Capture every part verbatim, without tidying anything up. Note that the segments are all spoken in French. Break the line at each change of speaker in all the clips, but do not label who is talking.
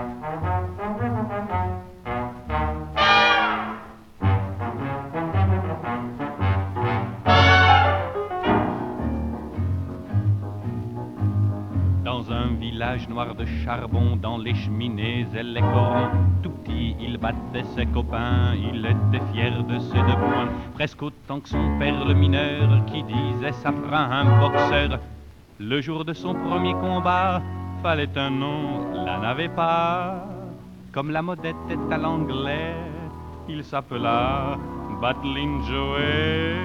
Dans un village noir de charbon, dans les cheminées et les corons, tout petit il battait ses copains, il était fier de ses deux poings, presque autant que son père le mineur, qui disait ça fera un boxeur. Le jour de son premier combat, fallait un nom, la n'avait pas. Comme la mode était à l'anglais, il s'appela Battling Joe.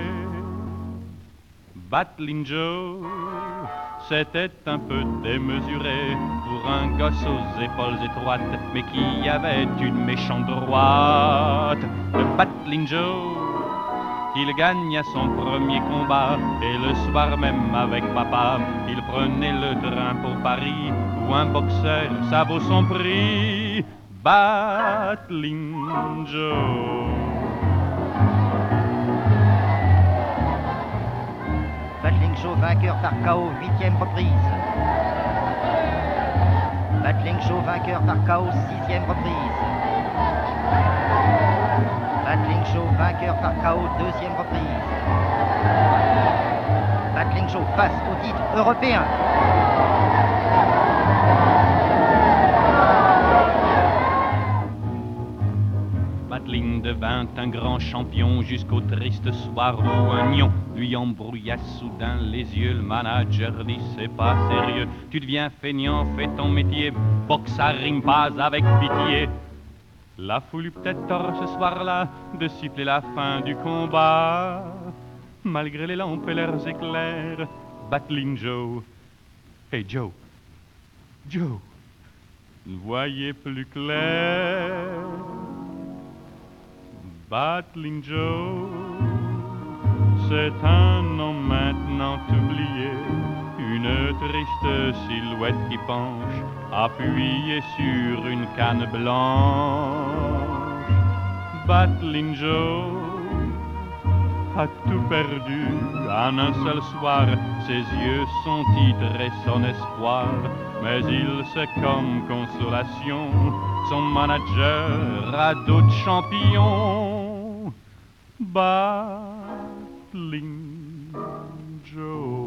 Battling Joe, c'était un peu démesuré pour un gosse aux épaules étroites, mais qui avait une méchante droite. Le Battling Joe, il gagna son premier combat, et le soir même avec papa, il prenait le train pour Paris, où un boxeur, ça vaut son prix. Battling Joe.
Battling Joe vainqueur par K O, huitième reprise. Battling Joe vainqueur par K O, sixième reprise. Battling Joe vainqueur par K O, deuxième reprise. Battling Joe face au titre européen.
Battling devint un grand champion jusqu'au triste soir où un lion lui embrouilla soudain les yeux. Le manager dit c'est pas sérieux, tu deviens feignant, fais ton métier, boxe ça rime pas avec pitié. La foule eut peut-être tort ce soir-là de siffler la fin du combat, malgré les lampes et leurs éclairs. Battling Joe, hey Joe, Joe, ne voyez plus clair. Battling Joe, c'est un nom maintenant oublié, une triste silhouette qui penche, appuyée sur une canne blanche. Battling Joe a tout perdu en un seul soir, ses yeux, son titre et son espoir. Mais il sait comme consolation, son manager a d'autres champions. Battling Joe.